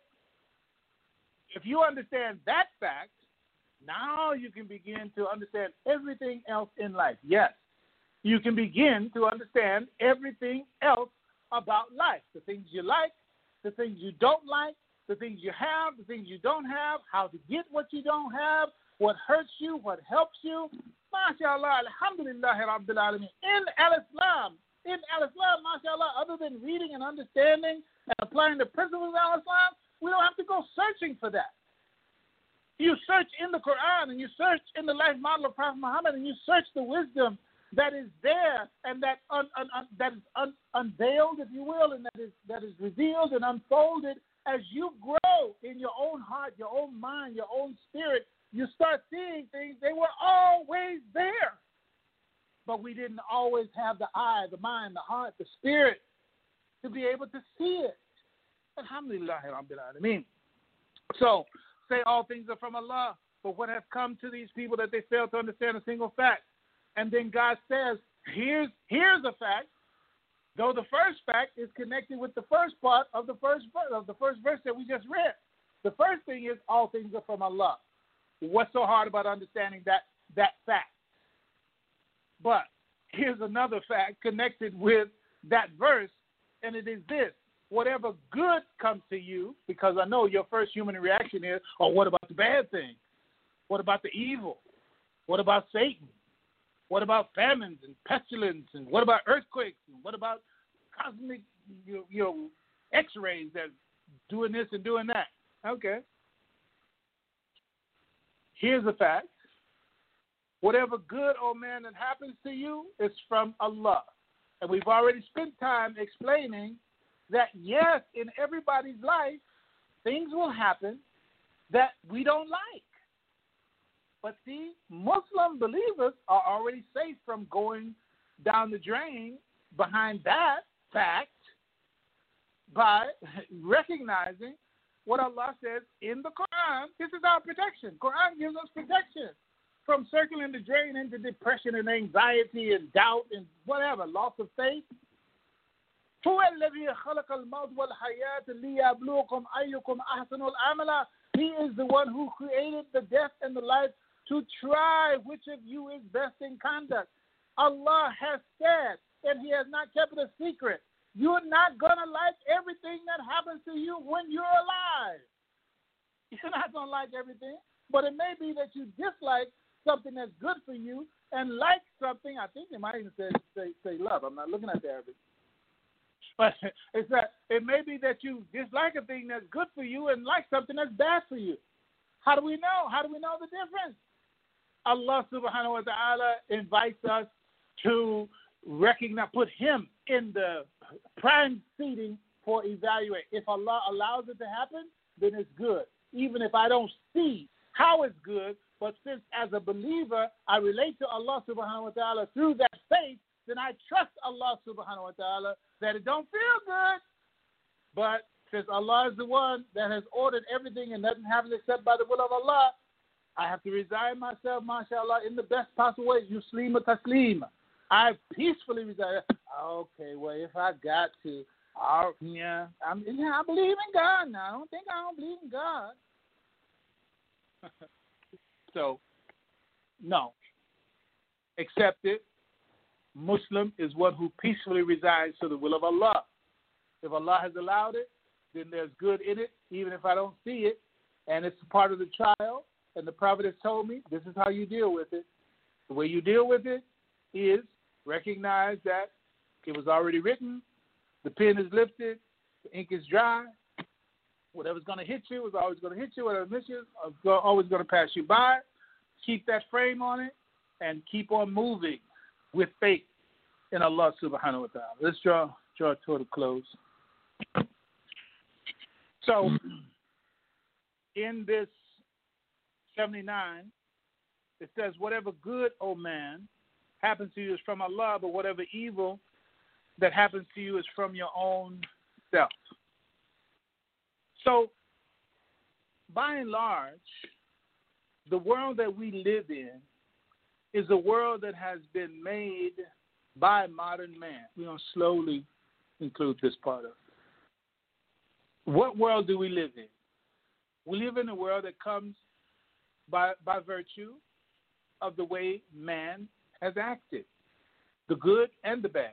If you understand that fact, now you can begin to understand everything else in life. Yes, you can begin to understand everything else about life. The things you like, the things you don't like, the things you have, the things you don't have, how to get what you don't have, what hurts you, what helps you. MashaAllah, alhamdulillah, Rabbil Alameen. In Al-Islam, in Al-Islam, MashaAllah, other than reading and understanding and applying the principles of Al-Islam, we don't have to go searching for that. You search in the Quran and you search in the life model of Prophet Muhammad and you search the wisdom that is there and that un, un, un, that is un, unveiled, if you will, and that is that is revealed and unfolded as you grow in your own heart, your own mind, your own spirit. You start seeing things. They were always there, but we didn't always have the eye, the mind, the heart, the spirit to be able to see it. Alhamdulillah, Rabbil Alameen. So, say all things are from Allah, but what has come to these people that they fail to understand a single fact? And then God says, here's here's a fact, though the first fact is connected with the first part of the first of the first verse that we just read. The first thing is all things are from Allah. What's so hard about understanding that that fact? But here's another fact connected with that verse, and it is this. Whatever good comes to you, because I know your first human reaction is, oh, what about the bad thing? What about the evil? What about Satan? What about famines and pestilence? And what about earthquakes? And what about cosmic, you, you know, X-rays that doing this and doing that? Okay. Here's the fact. Whatever good, oh man, that happens to you is from Allah. And we've already spent time explaining that, yes, in everybody's life, things will happen that we don't like. But see, Muslim believers are already safe from going down the drain behind that fact by recognizing what Allah says in the Quran. This is our protection. Quran gives us protection from circling the drain into depression and anxiety and doubt and whatever, loss of faith. هو الذي خلق الموت والحياة ليبلوكم أيكم أحسن العمل. He is the one who created the death and the life to try which of you is best in conduct. Allah has said, and He has not kept it a secret, you're not going to like everything that happens to you when you're alive. You're not going to like everything, but it may be that you dislike something that's good for you and like something. I think it might even say, say, say love. I'm not looking at the Arabic. But it's that it may be that you dislike a thing that's good for you and like something that's bad for you. How do we know? How do we know the difference? Allah subhanahu wa ta'ala invites us to recognize, put Him in the prime seating for evaluate. If Allah allows it to happen, then it's good. Even if I don't see how it's good, but since as a believer I relate to Allah subhanahu wa ta'ala through that faith, then I trust Allah subhanahu wa ta'ala that it don't feel good. But since Allah is the one that has ordered everything and doesn't happen except by the will of Allah, I have to resign myself, mashallah, in the best possible way. Yuslima taslim. I peacefully resign. Okay, well, if I got to, I'll, yeah, I'm, yeah, I believe in God now. I don't think I don't believe in God. So, no. Accept it. Muslim is one who peacefully resigns to the will of Allah. If Allah has allowed it, then there's good in it, even if I don't see it, and it's part of the trial, and the Prophet has told me this is how you deal with it. The way you deal with it is recognize that it was already written, the pen is lifted, the ink is dry, whatever's going to hit you is always going to hit you, whatever misses is always going to pass you by. Keep that frame on it, and keep on moving with faith in Allah subhanahu wa ta'ala. Let's draw draw toward a close. So, in this seventy-nine, it says, whatever good, O man, happens to you is from Allah, but whatever evil that happens to you is from your own self. So, by and large, the world that we live in is a world that has been made by modern man. We're going to slowly include this part of it. What world do we live in? We live in a world that comes by, by virtue of the way man has acted, the good and the bad.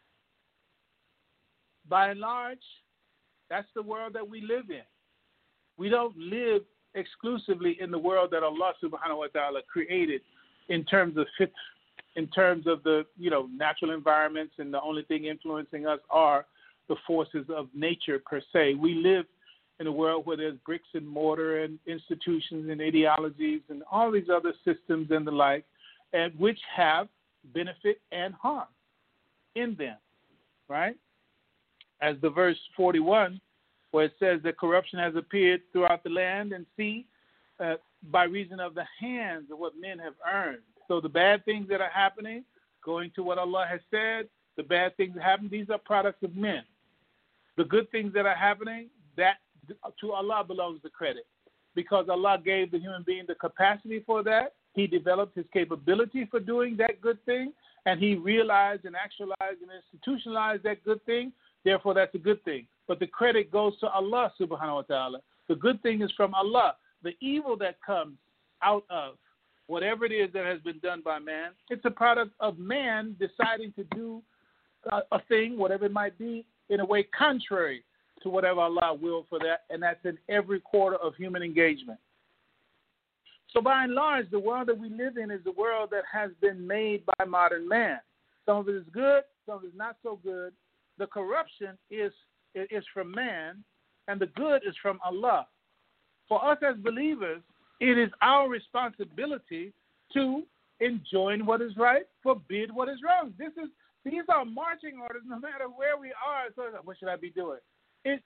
By and large, that's the world that we live in. We don't live exclusively in the world that Allah subhanahu wa ta'ala created in terms of fit, in terms of the, you know, natural environments, and the only thing influencing us are the forces of nature per se. We live in a world where there's bricks and mortar and institutions and ideologies and all these other systems and the like, and which have benefit and harm in them, right? As the verse forty-one, where it says that corruption has appeared throughout the land and sea uh, by reason of the hands of what men have earned. So the bad things that are happening, going to what Allah has said, the bad things that happen, these are products of men. The good things that are happening, that to Allah belongs the credit, because Allah gave the human being the capacity for that. He developed his capability for doing that good thing, and he realized and actualized and institutionalized that good thing. Therefore, that's a good thing. But the credit goes to Allah subhanahu wa ta'ala. The good thing is from Allah. The evil that comes out of whatever it is that has been done by man, it's a product of man deciding to do a, a thing, whatever it might be, in a way contrary to whatever Allah willed for that, and that's in every quarter of human engagement. So by and large, the world that we live in is the world that has been made by modern man. Some of it is good, some of it is not so good. The corruption is, is from man, and the good is from Allah. For us as believers, it is our responsibility to enjoin what is right, forbid what is wrong. This is These are marching orders no matter where we are. So what should I be doing? It,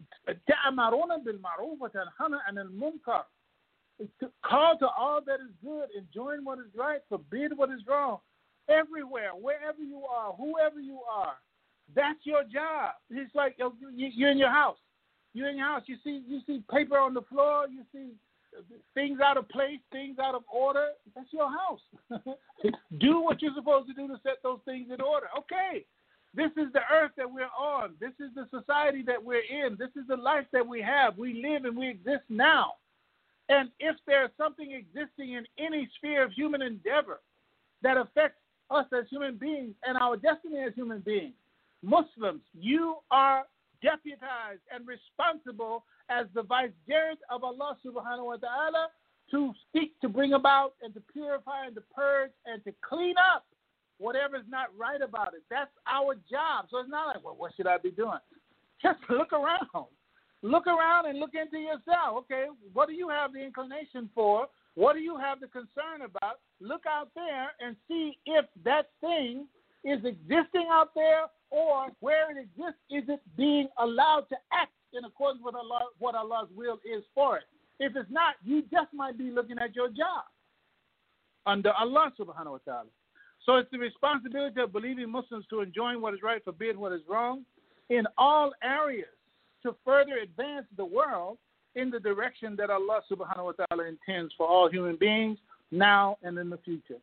call to all that is good, enjoin what is right, forbid what is wrong. Everywhere, wherever you are, whoever you are, that's your job. It's like you're in your house. You're in your house. You see, you see paper on the floor. You see things out of place, things out of order. That's your house. Do what you're supposed to do to set those things in order. Okay, this is the earth that we're on. This is the society that we're in. This is the life that we have. We live and we exist now. And if there's something existing in any sphere of human endeavor that affects us as human beings and our destiny as human beings, Muslims, you are deputized and responsible as the vicegerent of Allah subhanahu wa ta'ala to seek to bring about and to purify and to purge and to clean up whatever is not right about it. That's our job. So it's not like, well, what should I be doing? Just look around. Look around and look into yourself. Okay, what do you have the inclination for? What do you have the concern about? Look out there and see if that thing is existing out there, or where it exists, is it being allowed to act in accordance with Allah, what Allah's will is for it. If it's not, you just might be looking at your job under Allah subhanahu wa ta'ala. So it's the responsibility of believing Muslims to enjoin what is right, forbid what is wrong, in all areas, to further advance the world in the direction that Allah subhanahu wa ta'ala intends for all human beings now and in the future.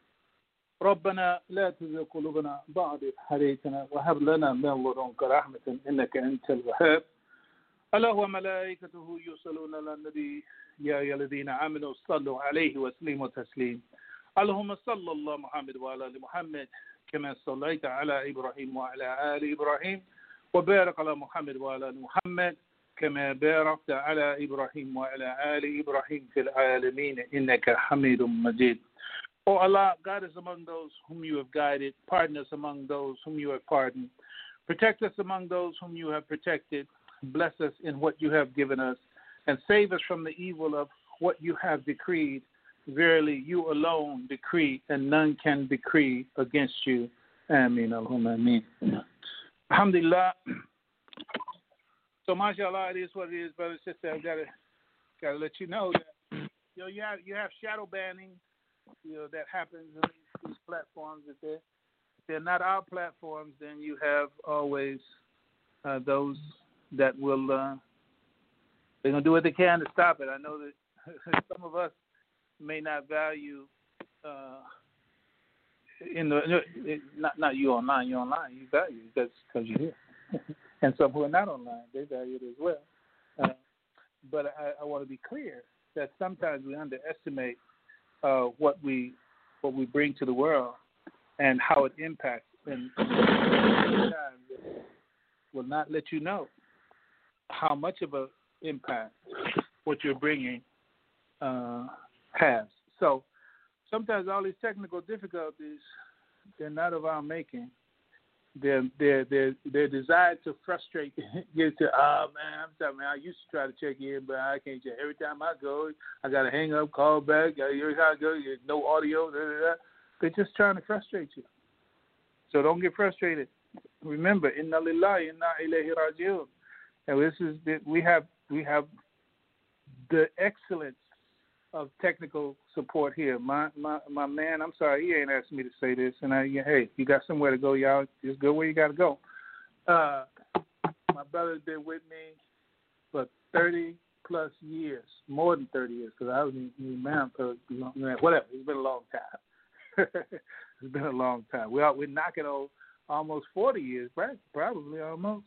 ربنا لا تزغ قلوبنا بعد إذ هديتنا وهب لنا من لدنك رحمة إنك أنت الوهاب. الله وملائكته يصلون على النبي يا أيها الذين آمنوا صلوا عليه وسلموا تسليما. اللهم صل الله محمد وعلى آل محمد كما صليت على إبراهيم وعلى آل إبراهيم وبارك على محمد وعلى آل محمد كما باركت على إبراهيم وعلى آل إبراهيم في العالمين إنك حميد مجيد. O Allah, guide us among those whom you have guided. Pardon us among those whom you have pardoned. Protect us among those whom you have protected. Bless us in what you have given us. And save us from the evil of what you have decreed. Verily, you alone decree, and none can decree against you. Ameen. Allahumma ameen. Alhamdulillah. So, mashallah, it is what it is, brother and sister. I've got to, got to let you know that You know, you have you have shadow banning, you know, that happens on these, these platforms. If they're, if they're not our platforms, then you have always uh, those that will uh, they're gonna do what they can to stop it. I know that some of us may not value uh, in the it, not not you online. You online. You value it because because you're here, and some who are not online, they value it as well. Uh, but I, I want to be clear that sometimes we underestimate uh, what we what we bring to the world and how it impacts, and sometimes it will not let you know how much of an impact what you're bringing uh, has. So sometimes all these technical difficulties, they're not of our making. They're they're they're they're designed to frustrate you. To oh man, I'm telling you, I used to try to check in, but I can't check. Every time I go, I gotta hang up, call back. Every time I go, there's no audio. Da, da, da. They're just trying to frustrate you. So don't get frustrated. Remember, inna lillahi inna ilayhi rajiun. And this is the, we have we have the excellence of technical support here. My my my man, I'm sorry, he ain't asked me to say this. And I, hey, you got somewhere to go, y'all. Just go where you got to go. Uh, my brother's been with me for thirty plus years, more than thirty years, because I was in man for long, whatever. It's been a long time. It's been a long time. We are, we're knocking on almost forty years, right? Probably almost.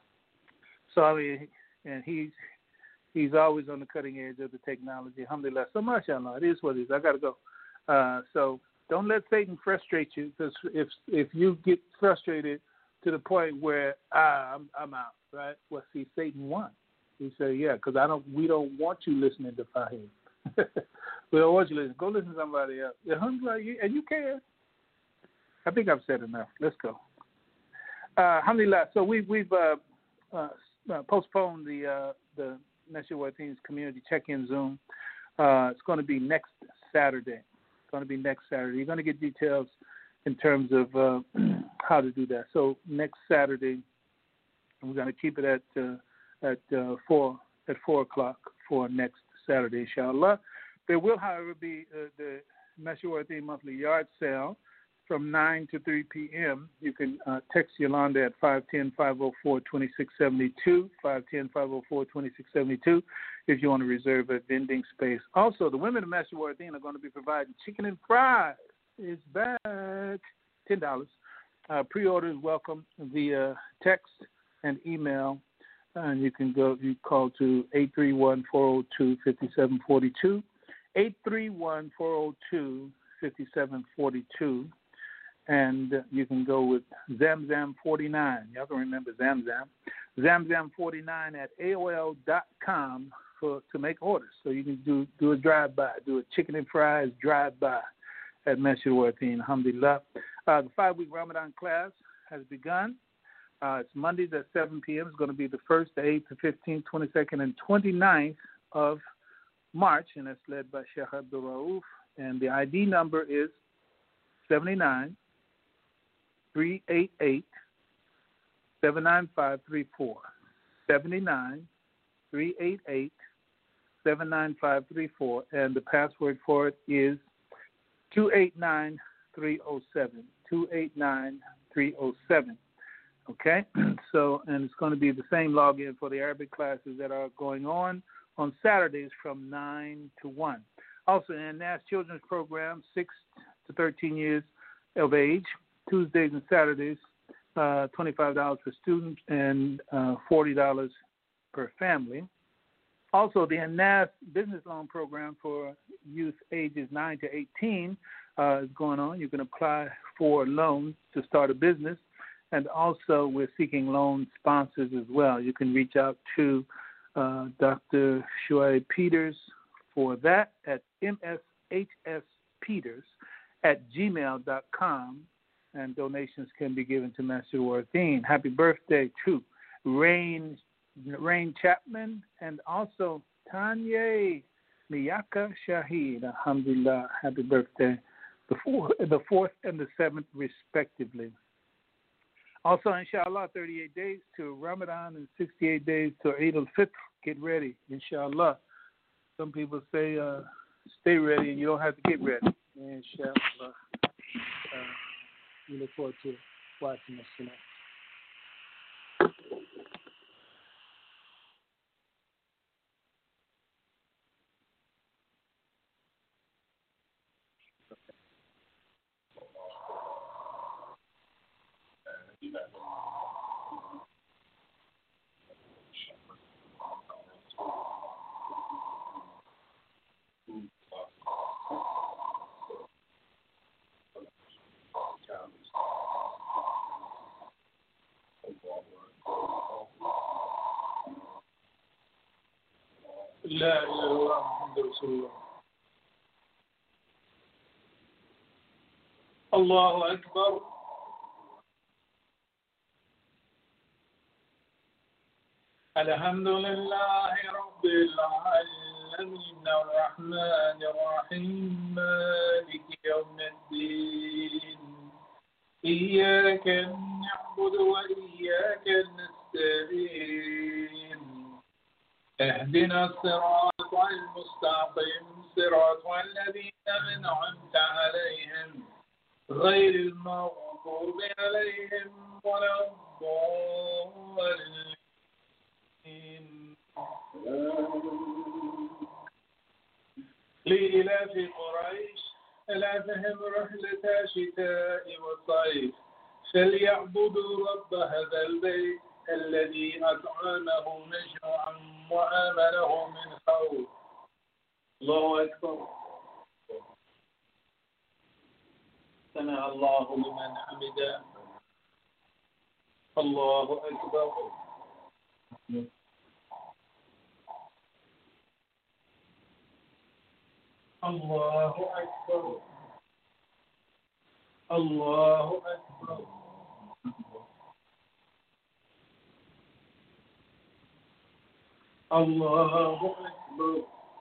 So I mean, and he's. He's always on the cutting edge of the technology. Alhamdulillah. So mashallah, it is what it is. I got to go. Uh, so don't let Satan frustrate you, because if if you get frustrated to the point where ah, I'm I'm out, right? Well, see, Satan won. He said, yeah, because I don't. We don't want you listening to Fahim. We don't want you listening. Go listen to somebody else. Alhamdulillah, and you can. I think I've said enough. Let's go. Uh, alhamdulillah. So we we've uh, uh, postponed the uh, the. Nasir Wateen's community check-in Zoom. Uh, it's going to be next Saturday. It's going to be next Saturday. You're going to get details in terms of uh, how to do that. So next Saturday, we're going to keep it at uh, at uh, four at four o'clock for next Saturday, inshallah. There will, however, be uh, the Nasir Wateen monthly yard sale from nine to three p.m. You can uh, text Yolanda at five one zero, five oh four, two six seven two, five one zero, five oh four, two six seven two if you want to reserve a vending space. Also, the women of Nasir Wateen are going to be providing chicken and fries. It's back. ten dollars. Uh, pre-orders welcome via text and email. And you can go, you call to eight three one, four oh two, five seven four two, eight three one, four oh two, five seven four two. And you can go with Zamzam forty-nine. Y'all can remember Zamzam. Zamzam forty-nine at A O L dot com for to make orders. So you can do do a drive-by, do a chicken and fries drive-by at Nasir Wateen, alhamdulillah. Uh, the five-week Ramadan class has begun. Uh, it's Mondays at seven p.m. It's going to be the first, the eighth, the fifteenth, twenty-second, and twenty-ninth of March, and that's led by Sheikh Abdul Rauf. And the I D number is seventy-nine, three eight eight, seven nine five three four. seventy-nine, three eight eight, seven nine five three four. And the password for it is two eight nine three oh seven. two eight nine three oh seven. Okay? So, and it's going to be the same login for the Arabic classes that are going on on Saturdays from nine to one. Also, in the N A S Children's Program, six to thirteen years of age, Tuesdays and Saturdays, uh, twenty-five dollars per student and uh, forty dollars per family. Also, the N A S Business Loan Program for youth ages nine to eighteen uh, is going on. You can apply for loans to start a business. And also, we're seeking loan sponsors as well. You can reach out to uh, Doctor Shuaib Peters for that at m s h s peters at gmail dot com, and donations can be given to Nasir Wateen. Happy birthday to Rain, Rain Chapman and also Tanya Miyaka Shahid. Alhamdulillah, happy birthday. The, four, the fourth and the seventh, respectively. Also, inshallah, thirty-eight days to Ramadan and sixty-eight days to Eid al-Fitr. Get ready, inshallah. Some people say uh, stay ready. You don't have to get ready. Inshallah. Uh, we look forward to watching us tonight. لا إله إلا الله محمد رسول الله. الله أكبر. الحمد لله رب العالمين الرحمن الرحيم مالك يوم الدين إياك نعبد وإياك نستعين اهدنا الصراط المستقيم صراط الذين أنعمت عليهم غير المغضوب عليهم ولا الضالين. لإلاف قريش إلافهم رحلة شتاء وصيف فليعبدوا رب هذا البيت الذي أطعمه من جوع وآمنه من خوف. الله أكبر. سمع الله لمن حمده. الله أكبر. الله أكبر. الله أكبر. الله أكبر.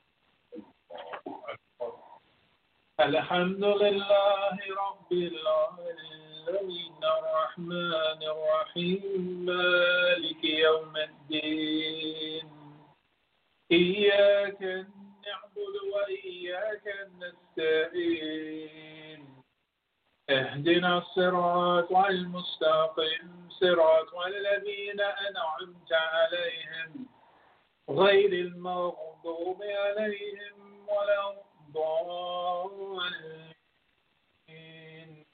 الحمد لله رب العالمين الرحمن الرحيم مالك يوم الدين إياك نعبد وإياك نستعين اهدنا الصراط المستقيم صراط الذين أنعمت عليهم غير المغضوب عليهم ولا الضالين.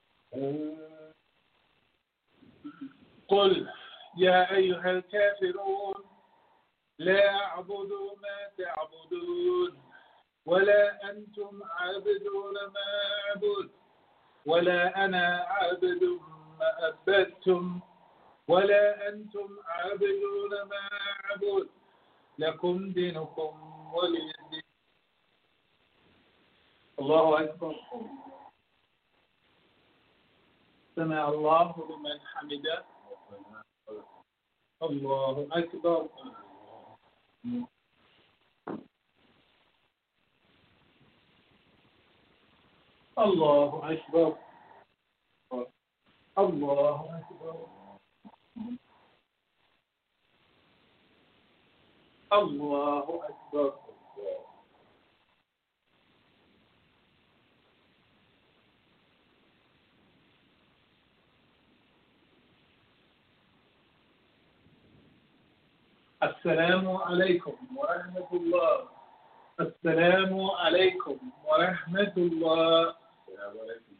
قل يا أيها الكافرون لا أعبد ما تعبدون ولا أنتم عابدون ما أعبد ولا أنا عابد ما عبدتم ولا أنتم عابدون ما أعبد لكم دينكم ولي دين. الله أكبر. سمع الله لمن حمده. الله أكبر. الله أكبر. الله أكبر. الله أكبر. السلام عليكم ورحمة الله. السلام عليكم ورحمة الله. السلام عليكم.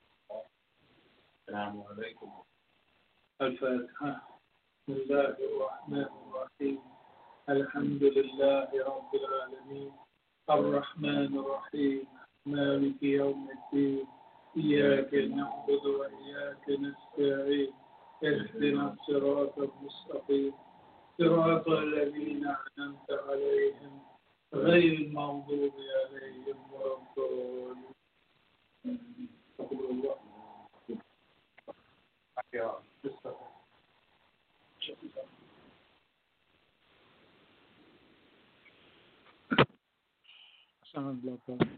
السلام عليكم. الفاتحة. بسم الله الرحمن الرحيم الحمد لله رب العالمين الرحمن الرحيم مالك يوم الدين إياك نعبد وإياك نستعين اهدنا الصراط المستقيم صراط الذين أنعمت عليهم غير المغضوب عليهم ولا الضالين. الله